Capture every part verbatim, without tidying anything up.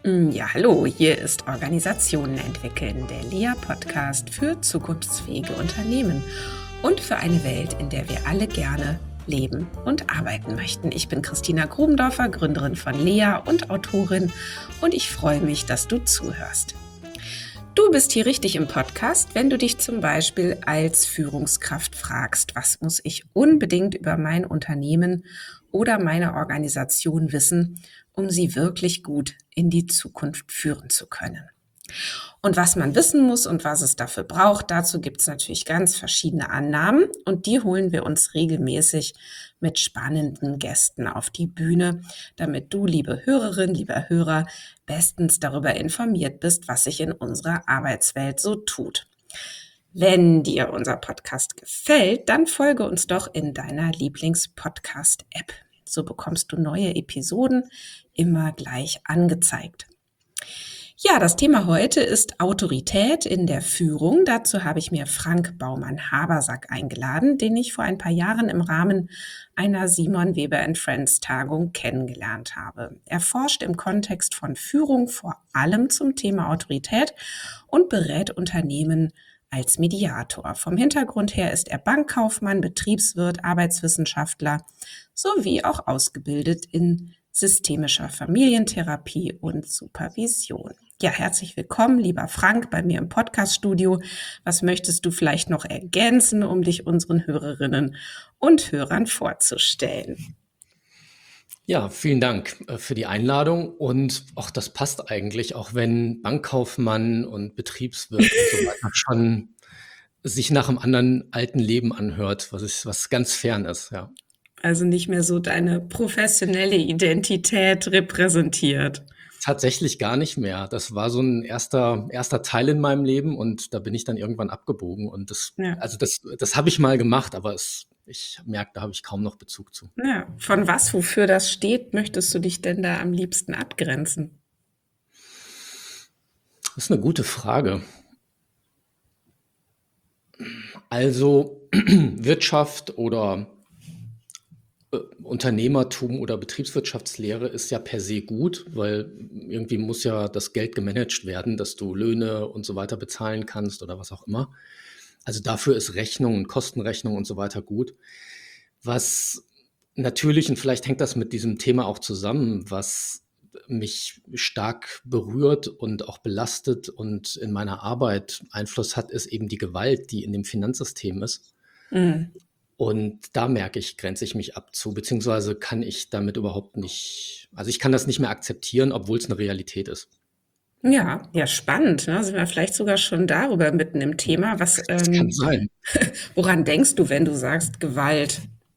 Mm, Ja, hallo, hier ist Organisationen entwickeln, der L I A-Podcast für zukunftsfähige Unternehmen und für eine Welt, in der wir alle gerne leben und arbeiten möchten. Ich bin Christina Grubendorfer, Gründerin von L E A und Autorin, und ich freue mich, dass du zuhörst. Du bist hier richtig im Podcast, wenn du dich zum Beispiel als Führungskraft fragst, was muss ich unbedingt über mein Unternehmen oder meine Organisation wissen, um sie wirklich gut in die Zukunft führen zu können. Und was man wissen muss und was es dafür braucht, dazu gibt es natürlich ganz verschiedene Annahmen, und die holen wir uns regelmäßig mit spannenden Gästen auf die Bühne, damit du, liebe Hörerin, lieber Hörer, bestens darüber informiert bist, was sich in unserer Arbeitswelt so tut. Wenn dir unser Podcast gefällt, dann folge uns doch in deiner Lieblings-Podcast-App. So bekommst du neue Episoden immer gleich angezeigt. Ja, das Thema heute ist Autorität in der Führung. Dazu habe ich mir Frank Baumann-Habersack eingeladen, den ich vor ein paar Jahren im Rahmen einer Simon Weber and Friends Tagung kennengelernt habe. Er forscht im Kontext von Führung vor allem zum Thema Autorität und berät Unternehmen als Mediator. Vom Hintergrund her ist er Bankkaufmann, Betriebswirt, Arbeitswissenschaftler sowie auch ausgebildet in systemischer Familientherapie und Supervision. Ja, herzlich willkommen, lieber Frank, bei mir im Podcaststudio. Was möchtest du vielleicht noch ergänzen, um dich unseren Hörerinnen und Hörern vorzustellen? Ja, vielen Dank äh, für die Einladung, und auch das passt eigentlich, auch wenn Bankkaufmann und Betriebswirt und so weiter schon sich nach einem anderen alten Leben anhört, was ist, was ganz fern ist, ja. Also nicht mehr so deine professionelle Identität repräsentiert. Tatsächlich gar nicht mehr. Das war so ein erster, erster Teil in meinem Leben, und da bin ich dann irgendwann abgebogen, und das, Ja. also das, das habe ich mal gemacht, aber es, ich merke, da habe ich kaum noch Bezug zu. Ja, von was, wofür das steht, möchtest du dich denn da am liebsten abgrenzen? Das ist eine gute Frage. Also Wirtschaft oder äh, Unternehmertum oder Betriebswirtschaftslehre ist ja per se gut, weil irgendwie muss ja das Geld gemanagt werden, dass du Löhne und so weiter bezahlen kannst oder was auch immer. Also dafür ist Rechnung und Kostenrechnung und so weiter gut. Was natürlich, und vielleicht hängt das mit diesem Thema auch zusammen, was mich stark berührt und auch belastet und in meiner Arbeit Einfluss hat, ist eben die Gewalt, die in dem Finanzsystem ist. Mhm. Und da merke ich, grenze ich mich ab zu, beziehungsweise kann ich damit überhaupt nicht, also ich kann das nicht mehr akzeptieren, obwohl es eine Realität ist. Ja, ja, spannend. Ne? Sind wir vielleicht sogar schon darüber mitten im Thema. Was, Das kann ähm, sein. woran denkst du, wenn du sagst Gewalt?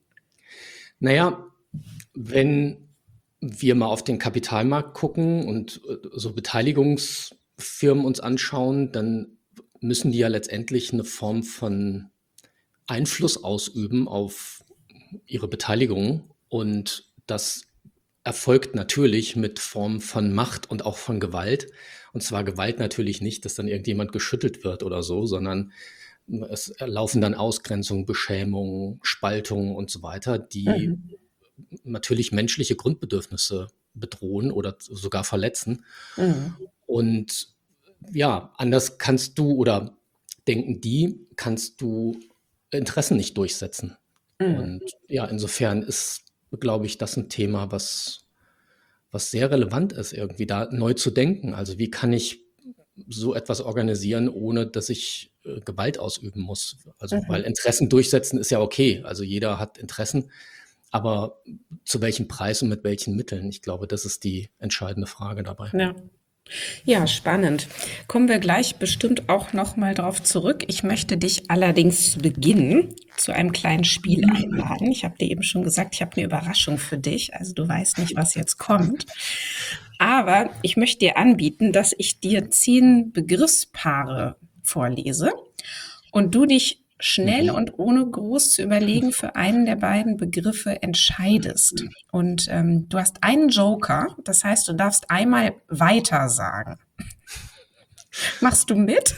Naja, wenn wir mal auf den Kapitalmarkt gucken und äh, so Beteiligungsfirmen uns anschauen, dann müssen die ja letztendlich eine Form von Einfluss ausüben auf ihre Beteiligung. Und das erfolgt natürlich mit Formen von Macht und auch von Gewalt. Und zwar Gewalt natürlich nicht, dass dann irgendjemand geschüttelt wird oder so, sondern es laufen dann Ausgrenzung, Beschämung, Spaltung und so weiter, die Mhm. natürlich menschliche Grundbedürfnisse bedrohen oder sogar verletzen. Mhm. Und ja, anders kannst du, oder denken die, kannst du Interessen nicht durchsetzen. Mhm. Und ja, insofern ist, glaube ich, das ein Thema, was, was sehr relevant ist, irgendwie da neu zu denken. Also wie kann ich so etwas organisieren, ohne dass ich äh, Gewalt ausüben muss? Also, weil Mhm. Interessen durchsetzen ist ja okay. Also jeder hat Interessen, aber zu welchem Preis und mit welchen Mitteln? Ich glaube, das ist die entscheidende Frage dabei. Ja. Ja, spannend. Kommen wir gleich bestimmt auch noch mal drauf zurück. Ich möchte dich allerdings zu Beginn zu einem kleinen Spiel einladen. Ich habe dir eben schon gesagt, ich habe eine Überraschung für dich. Also du weißt nicht, was jetzt kommt. Aber ich möchte dir anbieten, dass ich dir zehn Begriffspaare vorlese und du dich schnell Mhm. und ohne groß zu überlegen für einen der beiden Begriffe entscheidest. Und ähm, du hast einen Joker, das heißt, du darfst einmal weiter sagen. Machst du mit?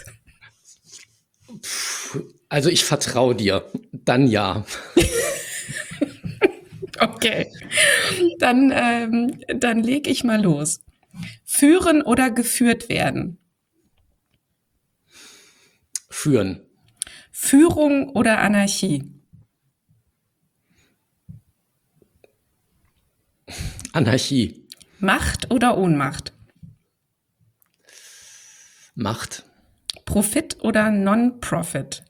Also ich vertraue dir. Dann ja. Okay, dann, ähm, dann leg ich mal los. Führen oder geführt werden? Führen. Führung oder Anarchie? Anarchie. Macht oder Ohnmacht? Macht. Profit oder Non-Profit?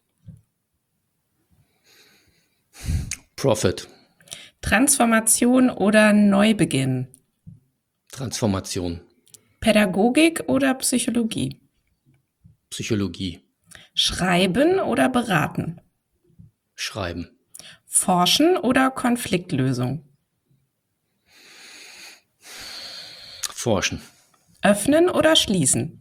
Profit. Transformation oder Neubeginn? Transformation. Pädagogik oder Psychologie? Psychologie. Schreiben oder beraten? Schreiben. Forschen oder Konfliktlösung? Forschen. Öffnen oder schließen?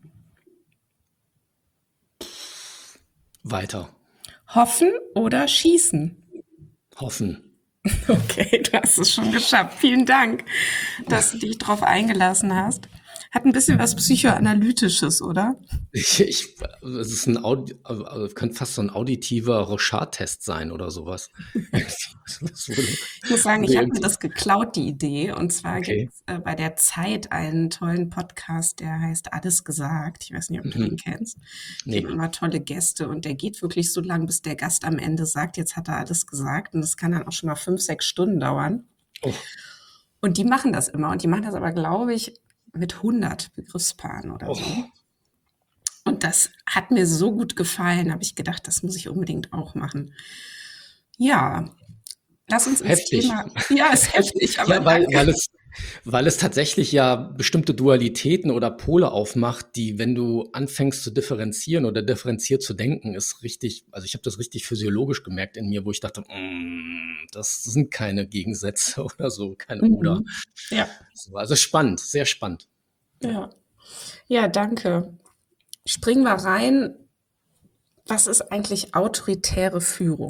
Weiter. Hoffen oder schießen? Hoffen. Okay, du hast es schon geschafft. Vielen Dank, dass du dich drauf eingelassen hast. Hat ein bisschen was Psychoanalytisches, oder? Ich, ich, es ist ein Audi, also könnte fast so ein auditiver Rorschach-Test sein oder sowas. Das wurde, Ich muss sagen, wurde ich habe mir irgendwie- das geklaut, die Idee. Und zwar Okay. gibt es äh, bei der Zeit einen tollen Podcast, der heißt Alles gesagt. Ich weiß nicht, ob du Mhm. den kennst. Die Nee. haben immer tolle Gäste und der geht wirklich so lang, bis der Gast am Ende sagt, jetzt hat er alles gesagt. Und das kann dann auch schon mal fünf, sechs Stunden dauern. Oh, Und die machen das immer. Und die machen das aber, glaube ich, mit hundert Begriffspaaren oder so. oh. Und das hat mir so gut gefallen, habe ich gedacht, das muss ich unbedingt auch machen. Ja, lass uns ins Heftig. Thema. Ja, ist heftig, aber Ja, weil, danke. weil, es, weil es tatsächlich ja bestimmte Dualitäten oder Pole aufmacht, die, wenn du anfängst zu differenzieren oder differenziert zu denken, ist richtig, also ich habe das richtig physiologisch gemerkt in mir, wo ich dachte, mm, das sind keine Gegensätze oder so, keine Oder. Mhm. Ja, So, also spannend, sehr spannend. ja. Ja, danke. Springen wir rein. Was ist eigentlich autoritäre Führung?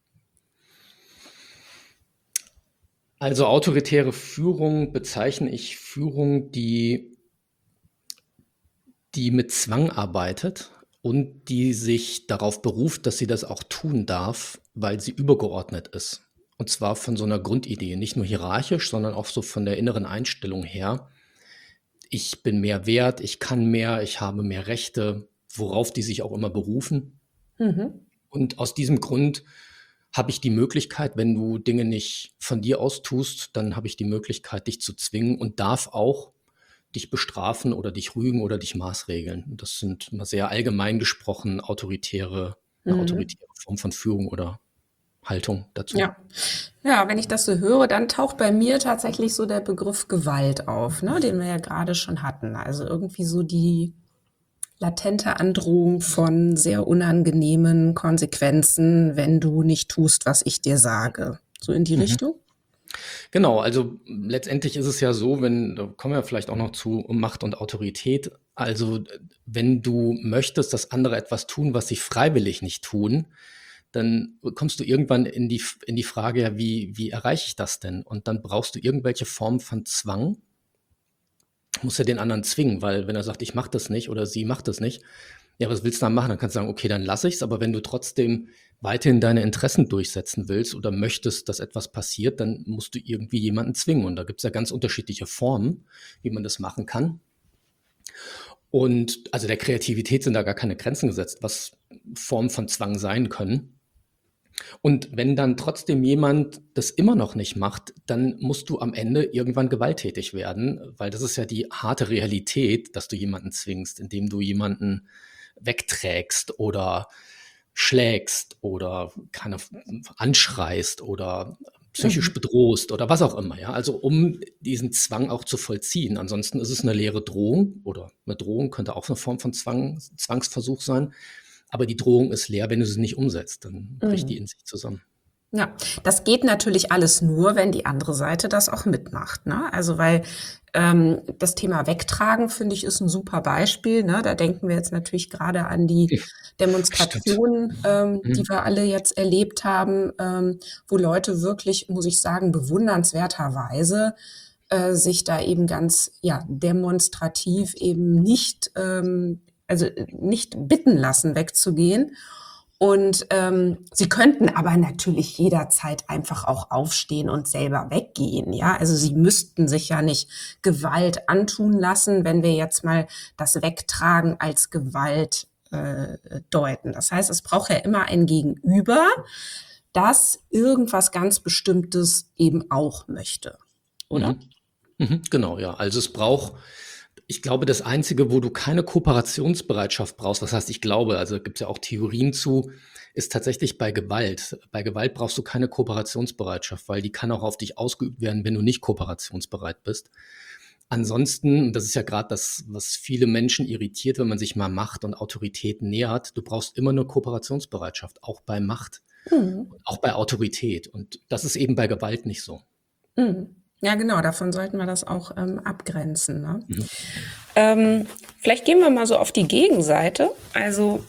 Also autoritäre Führung bezeichne ich Führung, die, die mit Zwang arbeitet und die sich darauf beruft, dass sie das auch tun darf, weil sie übergeordnet ist. Und zwar von so einer Grundidee, nicht nur hierarchisch, sondern auch so von der inneren Einstellung her. Ich bin mehr wert, ich kann mehr, ich habe mehr Rechte, worauf die sich auch immer berufen. Mhm. Und aus diesem Grund habe ich die Möglichkeit, wenn du Dinge nicht von dir aus tust, dann habe ich die Möglichkeit, dich zu zwingen und darf auch dich bestrafen oder dich rügen oder dich maßregeln. Das sind immer sehr allgemein gesprochen autoritäre, eine Mhm. autoritäre Form von Führung oder Haltung dazu. Ja. Ja, wenn ich das so höre, dann taucht bei mir tatsächlich so der Begriff Gewalt auf, ne, den wir ja gerade schon hatten. Also irgendwie so die latente Androhung von sehr unangenehmen Konsequenzen, wenn du nicht tust, was ich dir sage. So in die Mhm. Richtung? Genau, also letztendlich ist es ja so, wenn, da kommen wir vielleicht auch noch zu um Macht und Autorität. Also äh, wenn du möchtest, dass andere etwas tun, was sie freiwillig nicht tun, dann kommst du irgendwann in die, in die Frage, ja, wie, wie erreiche ich das denn? Und dann brauchst du irgendwelche Form von Zwang, musst ja den anderen zwingen, weil wenn er sagt, ich mache das nicht oder sie macht das nicht, ja, was willst du dann machen? Dann kannst du sagen, okay, dann lasse ich es, aber wenn du trotzdem weiterhin deine Interessen durchsetzen willst oder möchtest, dass etwas passiert, dann musst du irgendwie jemanden zwingen. Und da gibt es ja ganz unterschiedliche Formen, wie man das machen kann. Und also der Kreativität sind da gar keine Grenzen gesetzt, was Formen von Zwang sein können. Und wenn dann trotzdem jemand das immer noch nicht macht, dann musst du am Ende irgendwann gewalttätig werden, weil das ist ja die harte Realität, dass du jemanden zwingst, indem du jemanden wegträgst oder schlägst oder keine, anschreist oder psychisch Mhm. bedrohst oder was auch immer. Ja? Also um diesen Zwang auch zu vollziehen. Ansonsten ist es eine leere Drohung oder eine Drohung könnte auch eine Form von Zwang, Zwangsversuch sein. Aber die Drohung ist leer, wenn du sie nicht umsetzt, dann bricht die Mhm. in sich zusammen. Ja, das geht natürlich alles nur, wenn die andere Seite das auch mitmacht, ne? Also, weil ähm, das Thema Wegtragen, finde ich, ist ein super Beispiel, ne? Da denken wir jetzt natürlich gerade an die Stimmt. Demonstrationen, ähm, die Mhm. wir alle jetzt erlebt haben, ähm, wo Leute wirklich, muss ich sagen, bewundernswerterweise äh, sich da eben ganz, ja, demonstrativ eben nicht, ähm, also äh, nicht bitten lassen, wegzugehen. Und ähm, sie könnten aber natürlich jederzeit einfach auch aufstehen und selber weggehen. Ja, also sie müssten sich ja nicht Gewalt antun lassen, wenn wir jetzt mal das Wegtragen als Gewalt äh, deuten. Das heißt, es braucht ja immer ein Gegenüber, das irgendwas ganz Bestimmtes eben auch möchte, oder? Mhm. Mhm, genau, ja. Also es braucht, ich glaube, das Einzige, wo du keine Kooperationsbereitschaft brauchst, das heißt, ich glaube, also gibt es ja auch Theorien zu, ist tatsächlich bei Gewalt. Bei Gewalt brauchst du keine Kooperationsbereitschaft, weil die kann auch auf dich ausgeübt werden, wenn du nicht kooperationsbereit bist. Ansonsten, das ist ja gerade das, was viele Menschen irritiert, wenn man sich mal Macht und Autorität nähert, du brauchst immer eine Kooperationsbereitschaft, auch bei Macht, Mhm. auch bei Autorität. Und das ist eben bei Gewalt nicht so. Mhm. Ja, genau, davon sollten wir das auch ähm, abgrenzen. Ne? Mhm. Ähm, vielleicht gehen wir mal so auf die Gegenseite. Also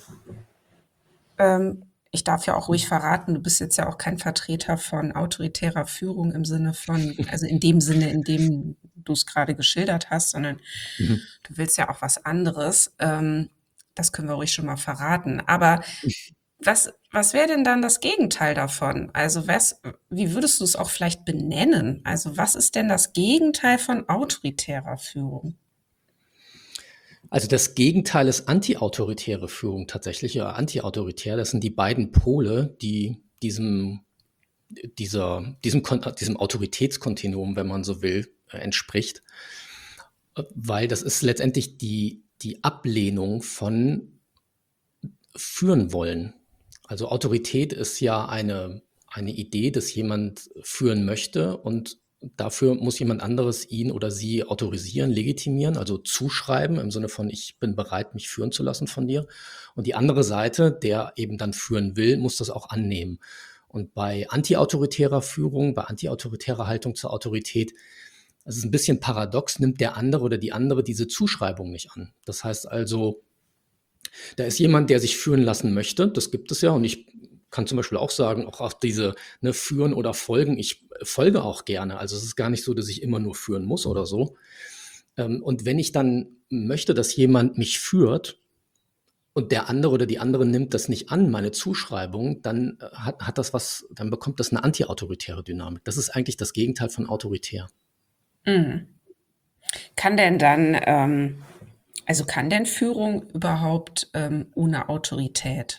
ähm, ich darf ja auch ruhig verraten, du bist jetzt ja auch kein Vertreter von autoritärer Führung im Sinne von, also in dem Sinne, in dem du es gerade geschildert hast, sondern Mhm. du willst ja auch was anderes. Ähm, das können wir ruhig schon mal verraten. Aber was, was wäre denn dann das Gegenteil davon? Also was, wie würdest du es auch vielleicht benennen? Also was ist denn das Gegenteil von autoritärer Führung? Also das Gegenteil ist antiautoritäre Führung tatsächlich, ja, antiautoritär. Das sind die beiden Pole, die diesem, dieser, diesem, Kon- diesem Autoritätskontinuum, wenn man so will, äh, entspricht. Äh, Weil das ist letztendlich die, die Ablehnung von führen wollen. Also Autorität ist ja eine, eine Idee, dass jemand führen möchte und dafür muss jemand anderes ihn oder sie autorisieren, legitimieren, also zuschreiben im Sinne von, ich bin bereit, mich führen zu lassen von dir. Und die andere Seite, der eben dann führen will, muss das auch annehmen. Und bei antiautoritärer Führung, bei antiautoritärer Haltung zur Autorität, das ist ein bisschen paradox, nimmt der andere oder die andere diese Zuschreibung nicht an. Das heißt also, da ist jemand, der sich führen lassen möchte, das gibt es ja. Und ich kann zum Beispiel auch sagen, auch auf diese ne, Führen oder Folgen, ich folge auch gerne. Also es ist gar nicht so, dass ich immer nur führen muss oder so. Ähm, und wenn ich dann möchte, dass jemand mich führt und der andere oder die andere nimmt das nicht an, meine Zuschreibung, dann äh, hat, hat das was, dann bekommt das eine antiautoritäre Dynamik. Das ist eigentlich das Gegenteil von autoritär. Mhm. Kann denn dann, ähm, also kann denn Führung überhaupt ähm, ohne Autorität?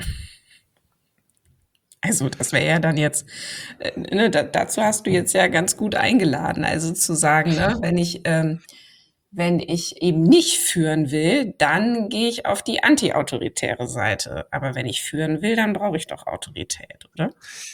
Also das wäre ja dann jetzt, äh, ne, da, dazu hast du jetzt ja ganz gut eingeladen, also zu sagen, ne, wenn ich, ähm, wenn ich eben nicht führen will, dann gehe ich auf die antiautoritäre Seite. Aber wenn ich führen will, dann brauche ich doch Autorität, oder?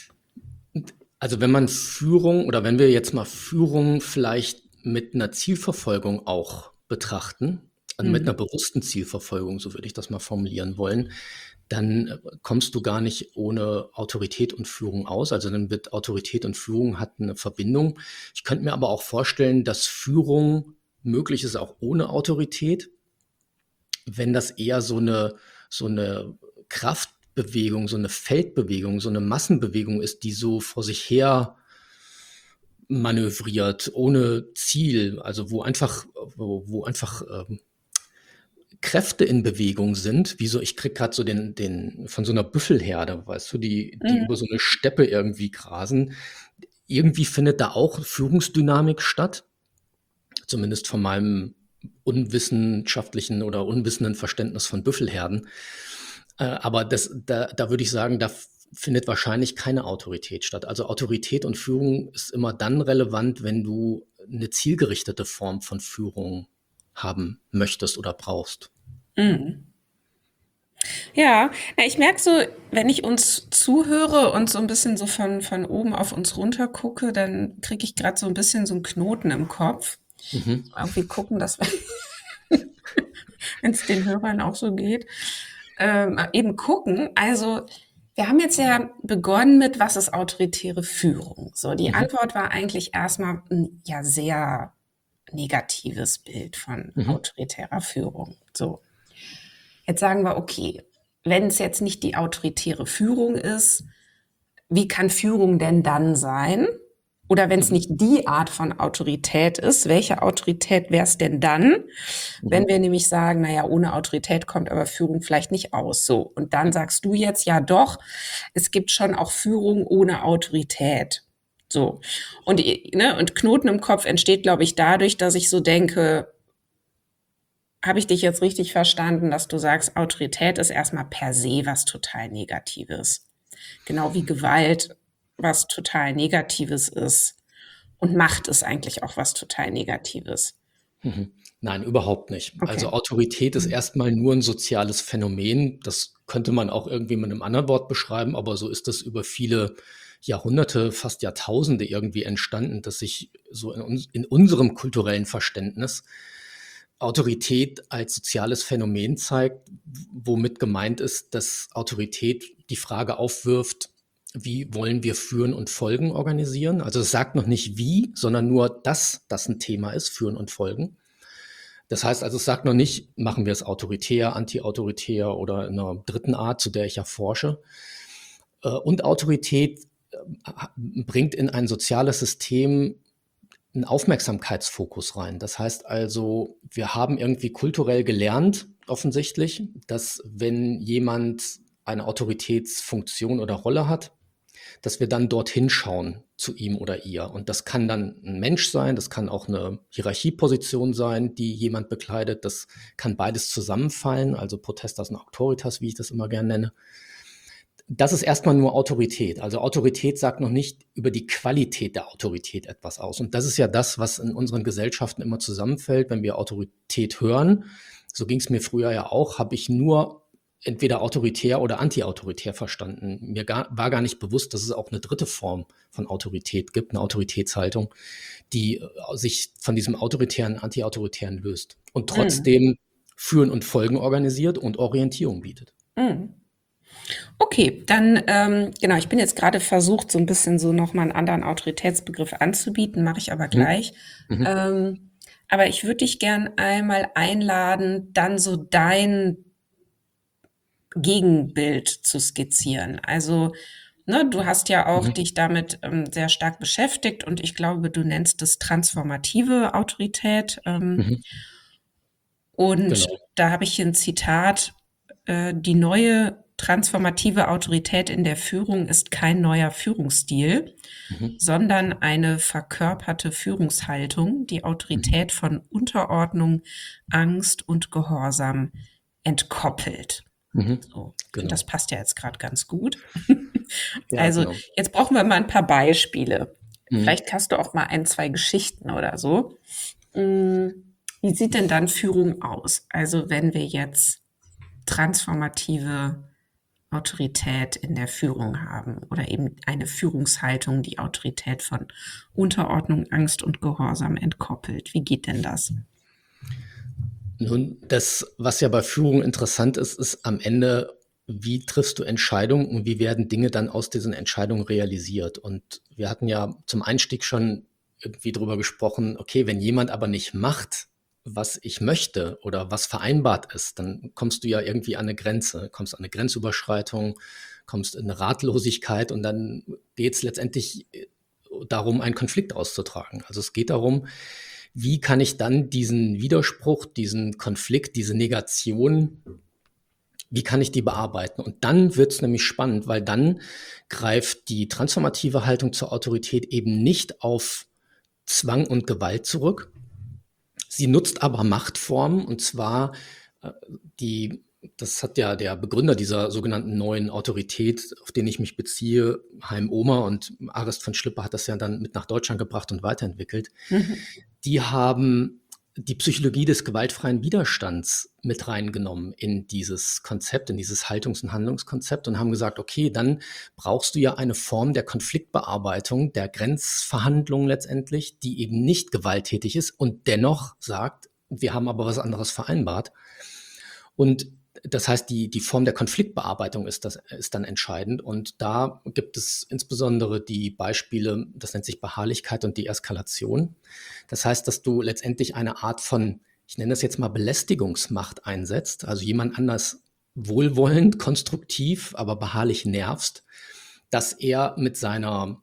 Also wenn man Führung oder wenn wir jetzt mal Führung vielleicht mit einer Zielverfolgung auch betrachten, also mit einer Mhm. bewussten Zielverfolgung, so würde ich das mal formulieren wollen, dann äh, kommst du gar nicht ohne Autorität und Führung aus. Also dann wird Autorität und Führung hat eine Verbindung. Ich könnte mir aber auch vorstellen, dass Führung möglich ist auch ohne Autorität, wenn das eher so eine, so eine Kraftbewegung, so eine Feldbewegung, so eine Massenbewegung ist, die so vor sich her manövriert, ohne Ziel, also wo einfach, wo, wo einfach ähm, Kräfte in Bewegung sind, wie so, ich krieg gerade so den, den, von so einer Büffelherde, weißt du, die, die Mhm. über so eine Steppe irgendwie grasen. Irgendwie findet da auch Führungsdynamik statt, zumindest von meinem unwissenschaftlichen oder unwissenden Verständnis von Büffelherden. Äh, aber das, da, da würde ich sagen, da findet wahrscheinlich keine Autorität statt. Also Autorität und Führung ist immer dann relevant, wenn du eine zielgerichtete Form von Führung haben möchtest oder brauchst. Mhm. Ja, na, ich merke so, wenn ich uns zuhöre und so ein bisschen so von, von oben auf uns runter gucke, dann kriege ich gerade so ein bisschen so einen Knoten im Kopf. Mhm. Irgendwie gucken, dass wir, wenn es den Hörern auch so geht, ähm, eben gucken. Also wir haben jetzt ja begonnen mit, was ist autoritäre Führung? So, die Mhm. Antwort war eigentlich erstmal ein ja sehr negatives Bild von Mhm. autoritärer Führung. So, jetzt sagen wir, okay, wenn es jetzt nicht die autoritäre Führung ist, wie kann Führung denn dann sein? Oder wenn es Mhm. nicht die Art von Autorität ist, welche Autorität wäre es denn dann, wenn Mhm. wir nämlich sagen, naja, ohne Autorität kommt aber Führung vielleicht nicht aus. So, und dann sagst du jetzt, ja doch, es gibt schon auch Führung ohne Autorität. So. Und, ne, und Knoten im Kopf entsteht, glaube ich, dadurch, dass ich so denke, habe ich dich jetzt richtig verstanden, dass du sagst, Autorität ist erstmal per se was total Negatives. Genau wie Gewalt was total Negatives ist. Und Macht ist eigentlich auch was total Negatives. Mhm. Nein, überhaupt nicht. Okay. Also Autorität ist Mhm. erstmal nur ein soziales Phänomen. Das könnte man auch irgendwie mit einem anderen Wort beschreiben, aber so ist das über viele Jahrhunderte, fast Jahrtausende irgendwie entstanden, dass sich so in, uns, in unserem kulturellen Verständnis Autorität als soziales Phänomen zeigt, womit gemeint ist, dass Autorität die Frage aufwirft, wie wollen wir Führen und Folgen organisieren? Also es sagt noch nicht wie, sondern nur, dass das ein Thema ist, Führen und Folgen. Das heißt also, es sagt noch nicht, machen wir es autoritär, anti-autoritär oder in einer dritten Art, zu der ich ja forsche. Äh, Und Autorität äh, bringt in ein soziales System einen Aufmerksamkeitsfokus rein. Das heißt also, wir haben irgendwie kulturell gelernt, offensichtlich, dass wenn jemand eine Autoritätsfunktion oder Rolle hat, dass wir dann dorthin schauen zu ihm oder ihr. Und das kann dann ein Mensch sein, das kann auch eine Hierarchieposition sein, die jemand bekleidet. Das kann beides zusammenfallen, also Potestas und Auctoritas, wie ich das immer gerne nenne. Das ist erstmal nur Autorität. Also Autorität sagt noch nicht über die Qualität der Autorität etwas aus. Und das ist ja das, was in unseren Gesellschaften immer zusammenfällt, wenn wir Autorität hören. So ging es mir früher ja auch, habe ich nur entweder autoritär oder anti-autoritär verstanden. Mir gar, war gar nicht bewusst, dass es auch eine dritte Form von Autorität gibt, eine Autoritätshaltung, die äh, sich von diesem autoritären, anti-autoritären löst und Mhm. trotzdem Führen und Folgen organisiert und Orientierung bietet. Mhm. Okay, dann, ähm, genau, ich bin jetzt gerade versucht, so ein bisschen so nochmal einen anderen Autoritätsbegriff anzubieten, mache ich aber Mhm. gleich. Mhm. Ähm, aber ich würde dich gern einmal einladen, dann so dein Gegenbild zu skizzieren. Also, ne, du hast ja auch Mhm. dich damit ähm, sehr stark beschäftigt und ich glaube, du nennst es transformative Autorität. Ähm, Mhm. und Genau. da habe ich hier ein Zitat, äh, die neue transformative Autorität in der Führung ist kein neuer Führungsstil, Mhm. sondern eine verkörperte Führungshaltung, die Mhm. Autorität von Unterordnung, Angst und Gehorsam entkoppelt. Mhm. So, ich finde, Genau. das passt ja jetzt gerade ganz gut. Ja, Also genau. jetzt brauchen wir mal ein paar Beispiele. Mhm. Vielleicht hast du auch mal ein, zwei Geschichten oder so. Mm, Wie sieht denn dann Führung aus? Also wenn wir jetzt transformative Autorität in der Führung haben oder eben eine Führungshaltung, die Autorität von Unterordnung, Angst und Gehorsam entkoppelt. Wie geht denn das? Nun, das, was ja bei Führung interessant ist, ist am Ende, wie triffst du Entscheidungen und wie werden Dinge dann aus diesen Entscheidungen realisiert? Und wir hatten ja zum Einstieg schon irgendwie drüber gesprochen, okay, wenn jemand aber nicht macht, was ich möchte oder was vereinbart ist, dann kommst du ja irgendwie an eine Grenze, kommst an eine Grenzüberschreitung, kommst in eine Ratlosigkeit und dann geht es letztendlich darum, einen Konflikt auszutragen. Also es geht darum, wie kann ich dann diesen Widerspruch, diesen Konflikt, diese Negation, wie kann ich die bearbeiten? Und dann wird es nämlich spannend, weil dann greift die transformative Haltung zur Autorität eben nicht auf Zwang und Gewalt zurück. Sie nutzt aber Machtformen, und zwar äh, die, das hat ja der Begründer dieser sogenannten neuen Autorität, auf den ich mich beziehe, Chaim Omer, und Arist von Schlipper hat das ja dann mit nach Deutschland gebracht und weiterentwickelt. Mhm. Die haben die Psychologie des gewaltfreien Widerstands mit reingenommen in dieses Konzept, in dieses Haltungs- und Handlungskonzept und haben gesagt, okay, dann brauchst du ja eine Form der Konfliktbearbeitung, der Grenzverhandlung letztendlich, die eben nicht gewalttätig ist und dennoch sagt, wir haben aber was anderes vereinbart. Und das heißt, die, die Form der Konfliktbearbeitung ist, das, ist dann entscheidend. Und da gibt es insbesondere die Beispiele, das nennt sich Beharrlichkeit und Deeskalation. Das heißt, dass du letztendlich eine Art von, ich nenne das jetzt mal Belästigungsmacht einsetzt, also jemand anders wohlwollend, konstruktiv, aber beharrlich nervst, dass er mit seiner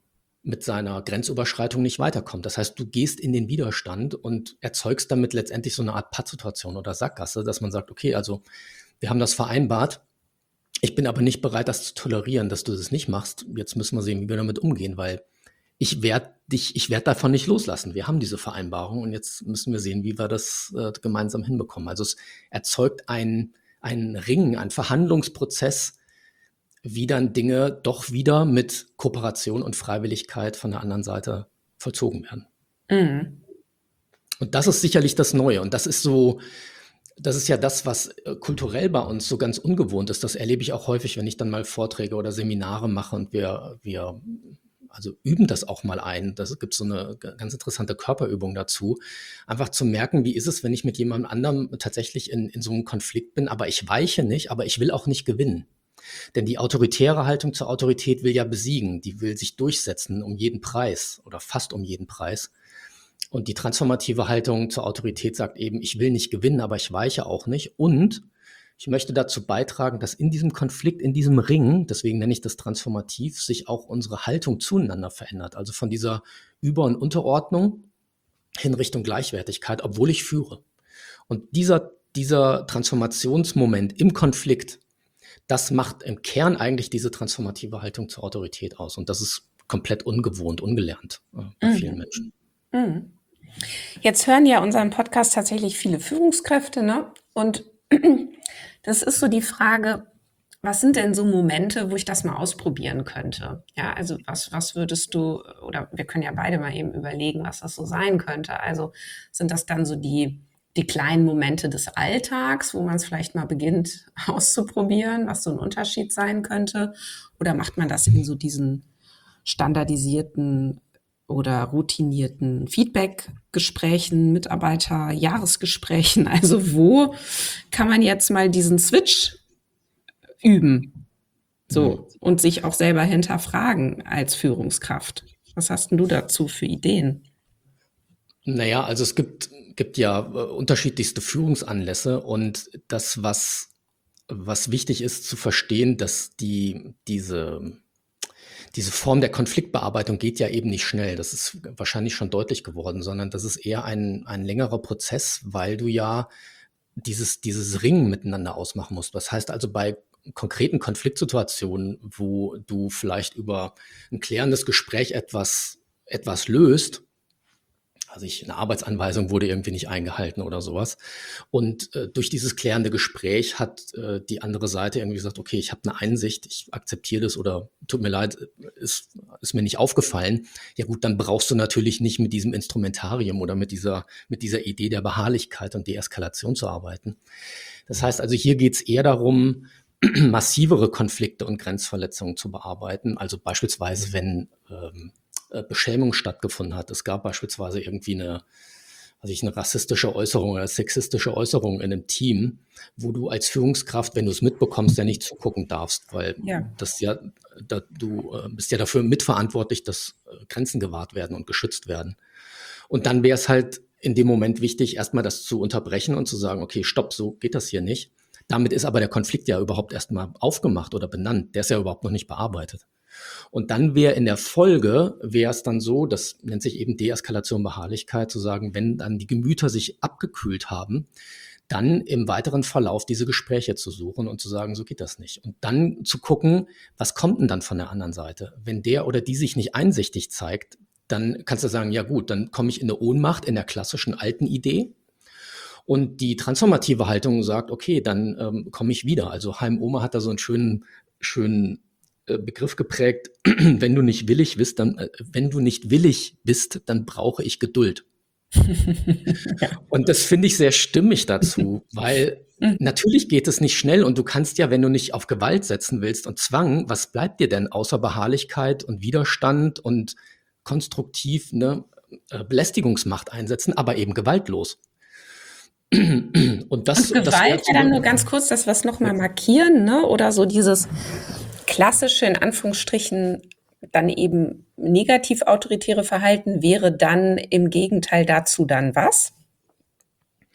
mit seiner Grenzüberschreitung nicht weiterkommt. Das heißt, du gehst in den Widerstand und erzeugst damit letztendlich so eine Art Pattsituation oder Sackgasse, dass man sagt, okay, also wir haben das vereinbart, ich bin aber nicht bereit, das zu tolerieren, dass du das nicht machst. Jetzt müssen wir sehen, wie wir damit umgehen, weil ich werde dich, ich werde davon nicht loslassen. Wir haben diese Vereinbarung und jetzt müssen wir sehen, wie wir das äh, gemeinsam hinbekommen. Also es erzeugt ein, ein Ringen, ein Verhandlungsprozess, wie dann Dinge doch wieder mit Kooperation und Freiwilligkeit von der anderen Seite vollzogen werden. Mhm. Und das ist sicherlich das Neue. Und das ist so, das ist ja das, was äh, kulturell bei uns so ganz ungewohnt ist. Das erlebe ich auch häufig, wenn ich dann mal Vorträge oder Seminare mache und wir, wir also üben das auch mal ein. Das gibt so eine g- ganz interessante Körperübung dazu. Einfach zu merken, wie ist es, wenn ich mit jemand anderem tatsächlich in, in so einem Konflikt bin, aber ich weiche nicht, aber ich will auch nicht gewinnen. Denn die autoritäre Haltung zur Autorität will ja besiegen, die will sich durchsetzen um jeden Preis oder fast um jeden Preis. Und die transformative Haltung zur Autorität sagt eben, ich will nicht gewinnen, aber ich weiche auch nicht. Und ich möchte dazu beitragen, dass in diesem Konflikt, in diesem Ring, deswegen nenne ich das transformativ, sich auch unsere Haltung zueinander verändert. Also von dieser Über- und Unterordnung hin Richtung Gleichwertigkeit, obwohl ich führe. Und dieser, dieser Transformationsmoment im Konflikt, das macht im Kern eigentlich diese transformative Haltung zur Autorität aus. Und das ist komplett ungewohnt, ungelernt äh, bei Mhm. vielen Menschen. Mhm. Jetzt hören ja unseren Podcast tatsächlich viele Führungskräfte, ne? Und das ist so die Frage, was sind denn so Momente, wo ich das mal ausprobieren könnte? Ja, also was, was würdest du, oder wir können ja beide mal eben überlegen, was das so sein könnte. Also sind das dann so die, die kleinen Momente des Alltags, wo man es vielleicht mal beginnt auszuprobieren, was so ein Unterschied sein könnte? Oder macht man das in so diesen standardisierten oder routinierten Feedback-Gesprächen, Mitarbeiter-Jahresgesprächen? Also wo kann man jetzt mal diesen Switch üben, so, und sich auch selber hinterfragen als Führungskraft? Was hast denn du dazu für Ideen? Naja, also es gibt, gibt ja äh, unterschiedlichste Führungsanlässe und das, was, was wichtig ist zu verstehen, dass die, diese, diese Form der Konfliktbearbeitung geht ja eben nicht schnell. Das ist wahrscheinlich schon deutlich geworden, sondern das ist eher ein, ein längerer Prozess, weil du ja dieses, dieses Ringen miteinander ausmachen musst. Das heißt also bei konkreten Konfliktsituationen, wo du vielleicht über ein klärendes Gespräch etwas, etwas löst, also ich, eine Arbeitsanweisung wurde irgendwie nicht eingehalten oder sowas. Und äh, durch dieses klärende Gespräch hat äh, die andere Seite irgendwie gesagt, okay, ich habe eine Einsicht, ich akzeptiere das oder tut mir leid, ist, ist mir nicht aufgefallen. Ja gut, dann brauchst du natürlich nicht mit diesem Instrumentarium oder mit dieser, mit dieser Idee der Beharrlichkeit und Deeskalation zu arbeiten. Das heißt also, hier geht es eher darum, massivere Konflikte und Grenzverletzungen zu bearbeiten. Also beispielsweise, wenn ähm, äh, Beschämung stattgefunden hat. Es gab beispielsweise irgendwie eine, also ich, eine rassistische Äußerung oder sexistische Äußerung in einem Team, wo du als Führungskraft, wenn du es mitbekommst, ja nicht zugucken darfst, weil Ja. das ja, da, du äh, bist ja dafür mitverantwortlich, dass äh, Grenzen gewahrt werden und geschützt werden. Und dann wäre es halt in dem Moment wichtig, erstmal das zu unterbrechen und zu sagen, okay, stopp, so geht das hier nicht. Damit ist aber der Konflikt ja überhaupt erstmal aufgemacht oder benannt. Der ist ja überhaupt noch nicht bearbeitet. Und dann wäre in der Folge, wäre es dann so, das nennt sich eben Deeskalation, Beharrlichkeit, zu sagen, wenn dann die Gemüter sich abgekühlt haben, dann im weiteren Verlauf diese Gespräche zu suchen und zu sagen, so geht das nicht. Und dann zu gucken, was kommt denn dann von der anderen Seite? Wenn der oder die sich nicht einsichtig zeigt, dann kannst du sagen, ja gut, dann komme ich in eine Ohnmacht in der klassischen alten Idee. Und die transformative Haltung sagt, okay, dann ähm, komme ich wieder. Also Chaim Omer hat da so einen schönen, schönen äh, Begriff geprägt. Wenn du nicht willig bist, dann, äh, wenn du nicht willig bist, dann brauche ich Geduld. Und das finde ich sehr stimmig dazu, weil natürlich geht es nicht schnell und du kannst ja, wenn du nicht auf Gewalt setzen willst und Zwang, was bleibt dir denn außer Beharrlichkeit und Widerstand und konstruktiv ne, äh, Belästigungsmacht einsetzen, aber eben gewaltlos. Und das, Und das wäre Gewalt wäre dann nur ganz kurz, dass wir es nochmal markieren, ne? Oder so dieses klassische, in Anführungsstrichen, dann eben negativ autoritäre Verhalten wäre dann im Gegenteil dazu dann was?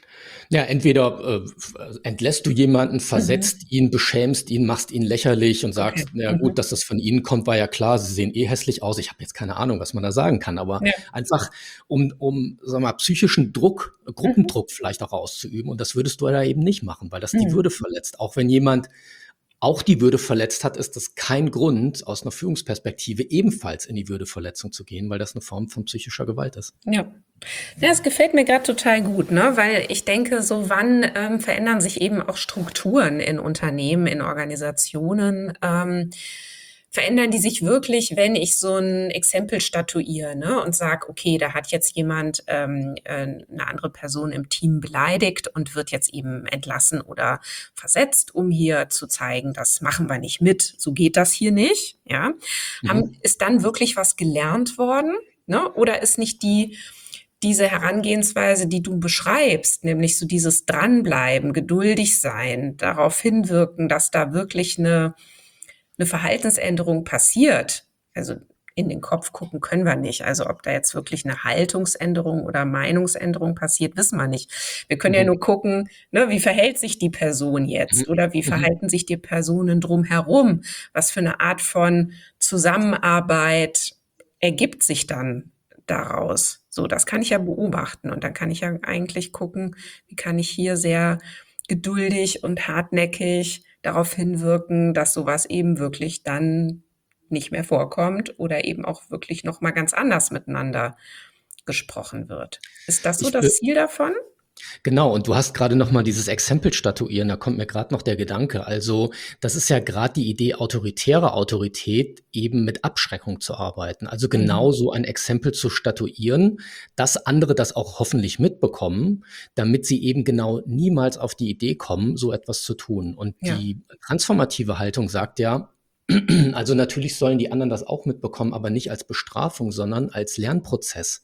Ja, entweder äh, entlässt du jemanden, Mhm. versetzt ihn, beschämst ihn, machst ihn lächerlich und Okay. sagst, na ja, gut, Mhm. dass das von ihnen kommt, war ja klar, sie sehen eh hässlich aus. Ich habe jetzt keine Ahnung, was man da sagen kann, aber Ja. einfach um, um, sag mal, psychischen Druck, Mhm. Gruppendruck vielleicht auch auszuüben. Und das würdest du da eben nicht machen, weil das die Mhm. Würde verletzt. Auch wenn jemand auch die Würde verletzt hat, ist das kein Grund, aus einer Führungsperspektive ebenfalls in die Würdeverletzung zu gehen, weil das eine Form von psychischer Gewalt ist. Ja. Ja, es gefällt mir gerade total gut, ne? Weil ich denke, so wann ähm, verändern sich eben auch Strukturen in Unternehmen, in Organisationen. Ähm, verändern die sich wirklich, wenn ich so ein Exempel statuiere, ne? Und sage, okay, da hat jetzt jemand ähm, äh, eine andere Person im Team beleidigt und wird jetzt eben entlassen oder versetzt, um hier zu zeigen, das machen wir nicht mit, so geht das hier nicht, ja? Haben, Mhm. ist dann wirklich was gelernt worden? Ne? Oder ist nicht die diese Herangehensweise, die du beschreibst, nämlich so dieses Dranbleiben, geduldig sein, darauf hinwirken, dass da wirklich eine, eine Verhaltensänderung passiert. Also in den Kopf gucken können wir nicht. Also ob da jetzt wirklich eine Haltungsänderung oder Meinungsänderung passiert, wissen wir nicht. Wir können ja Mhm. nur gucken, ne, wie verhält sich die Person jetzt Mhm. oder wie Mhm. verhalten sich die Personen drumherum? Was für eine Art von Zusammenarbeit ergibt sich dann daraus? So, das kann ich ja beobachten und dann kann ich ja eigentlich gucken, wie kann ich hier sehr geduldig und hartnäckig darauf hinwirken, dass sowas eben wirklich dann nicht mehr vorkommt oder eben auch wirklich noch mal ganz anders miteinander gesprochen wird. Ist das so Ich, das wür- Ziel davon? Genau, und du hast gerade noch mal dieses Exempel statuieren, da kommt mir gerade noch der Gedanke. Also, das ist ja gerade die Idee autoritärer Autorität, eben mit Abschreckung zu arbeiten. Also, Mhm. genau so ein Exempel zu statuieren, dass andere das auch hoffentlich mitbekommen, damit sie eben genau niemals auf die Idee kommen, so etwas zu tun. Und Ja. die transformative Haltung sagt ja, also natürlich sollen die anderen das auch mitbekommen, aber nicht als Bestrafung, sondern als Lernprozess.